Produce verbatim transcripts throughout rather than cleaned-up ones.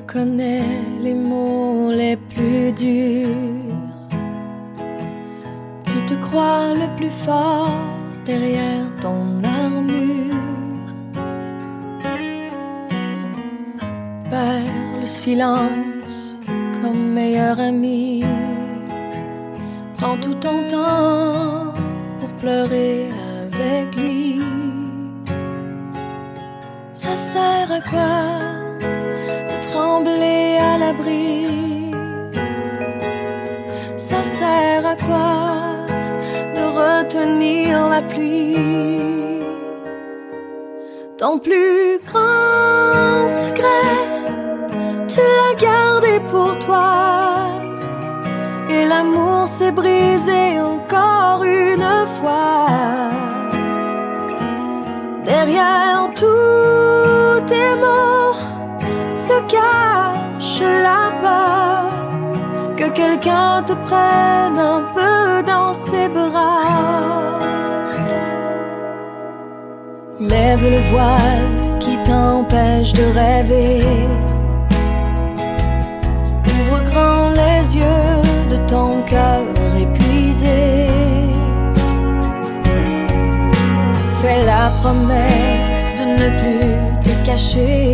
Tu connais les mots les plus durs. Tu te crois le plus fort derrière ton armure. Perds le silence comme meilleur ami. Prends tout ton temps pour pleurer avec lui. Ça sert à quoi de trembler à l'abri? Ça sert à quoi de retenir la pluie? Ton plus grand secret, tu l'as gardé pour toi. Et l'amour s'est brisé encore une fois. Derrière tous tes mots se cache la peur que quelqu'un te prenne un peu dans ses bras. Lève le voile qui t'empêche de rêver. Ouvre grand les yeux de ton cœur épuisé. Fais la promesse de ne plus te cacher.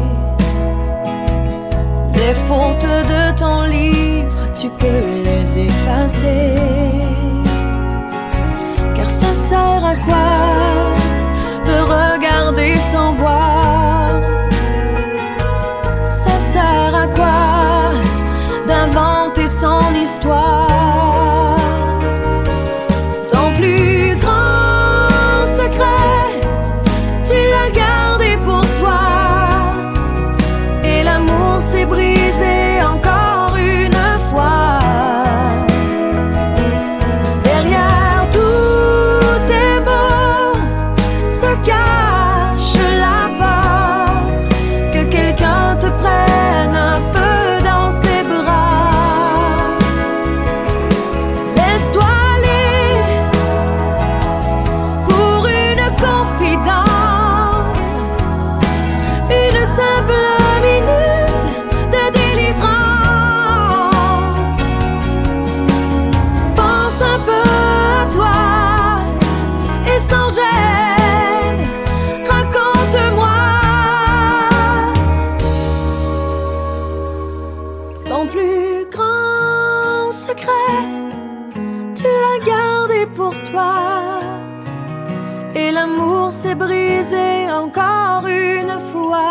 Les fautes de ton livre, tu peux les effacer. Car ça sert à quoi de regarder sans voir? Ça sert à quoi d'inventer son histoire? Ton plus grand secret, tu l'as gardé pour toi. Et l'amour s'est brisé encore une fois. Derrière tous tes mots se cache la peur que quelqu'un te prenne un peu dans ses bras. Laisse-toi aller pour une confidence, une simple minute de délivrance. Pense un peu à toi et sans gêne, raconte-moi ton plus grand secret. Tu l'as gardé pour toi. Et l'amour s'est brisé encore une fois.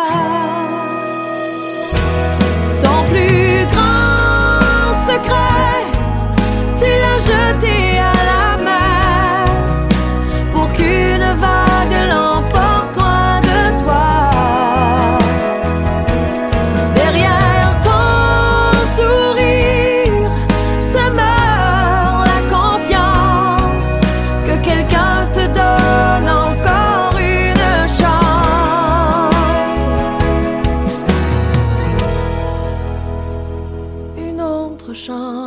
Ton plus grand secret, tu l'as jeté à la mer pour qu'une vague l'emporte loin de toi. Derrière ton sourire se meurt la confiance que quelqu'un te donne encore une chance. Une autre chance.